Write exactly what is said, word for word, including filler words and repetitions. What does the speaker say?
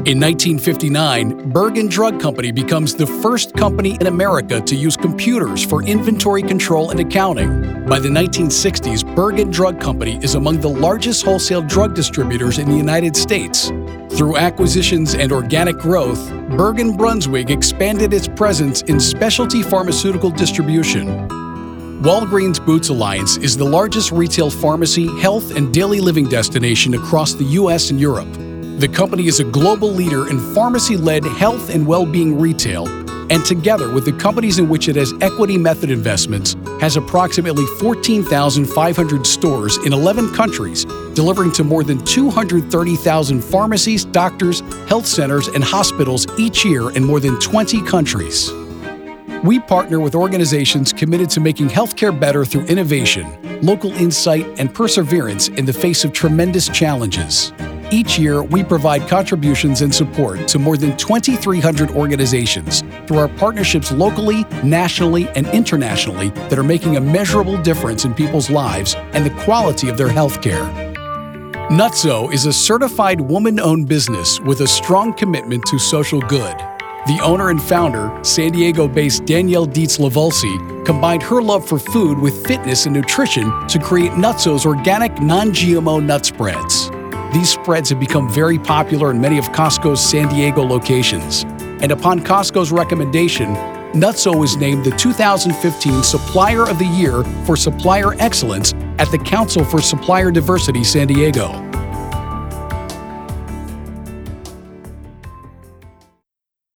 In nineteen fifty-nine, Bergen Drug Company becomes the first company in America to use computers for inventory control and accounting. By the nineteen sixties, Bergen Drug Company is among the largest wholesale drug distributors in the United States. Through acquisitions and organic growth, Bergen Brunswig expanded its presence in specialty pharmaceutical distribution. Walgreens Boots Alliance is the largest retail pharmacy, health, and daily living destination across the U S and Europe. The company is a global leader in pharmacy-led health and well-being retail, and together with the companies in which it has equity method investments, has approximately fourteen thousand five hundred stores in eleven countries, delivering to more than two hundred thirty thousand pharmacies, doctors, health centers, and hospitals each year in more than twenty countries. We partner with organizations committed to making healthcare better through innovation, local insight, and perseverance in the face of tremendous challenges. Each year, we provide contributions and support to more than twenty-three hundred organizations through our partnerships locally, nationally, and internationally that are making a measurable difference in people's lives and the quality of their healthcare. Nutso is a certified woman-owned business with a strong commitment to social good. The owner and founder, San Diego-based Danielle Dietz-Lavulsi, combined her love for food with fitness and nutrition to create Nutso's organic, non-G M O nut spreads. These spreads have become very popular in many of Costco's San Diego locations. And upon Costco's recommendation, Nutso was named the two thousand fifteen Supplier of the Year for Supplier Excellence at the Council for Supplier Diversity San Diego.